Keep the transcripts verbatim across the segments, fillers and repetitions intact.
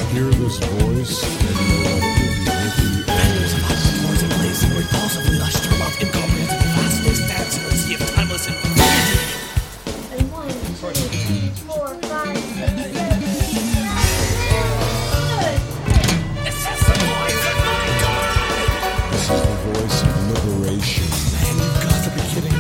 Hear this voice and know that it will be with you always. Words and blazing, repulsively lush, turn off, incomprehensible, vastness, dancing in a sea of timeless infinity. And one, two, three, four, five, six, seven, eight, nine. This is the voice of my God. This is the voice of liberation. Man, you've got to be kidding me.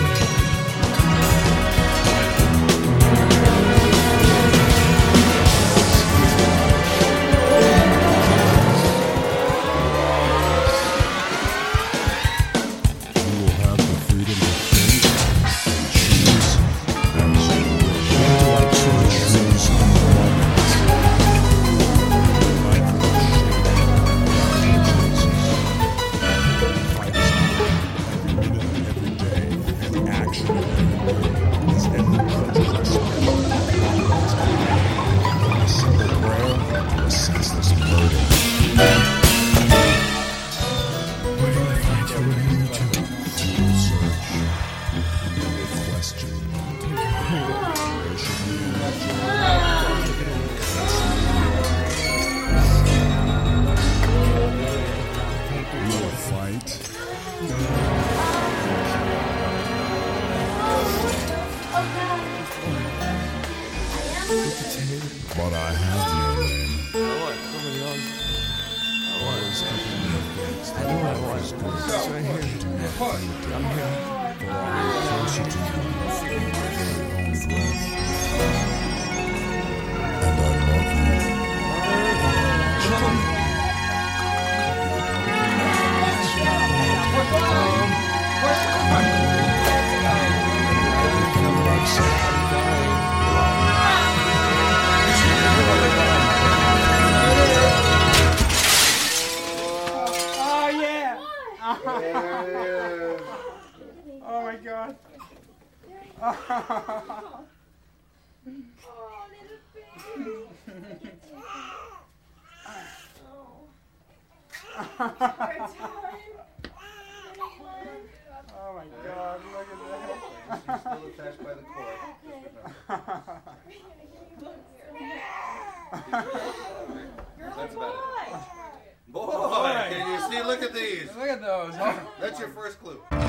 But I have your name. I want somebody else. I want Always keeping me against I know I want is good. It's right here. Do not fear I'm here. for I am closer to you than my very own breath. And I love you. Oh yeah! Oh my god. Oh, little baby. Oh my god, look at that. She's still attached by the cord. That's about it. Boy, can you see? Look at these. Look at those. That's your first clue.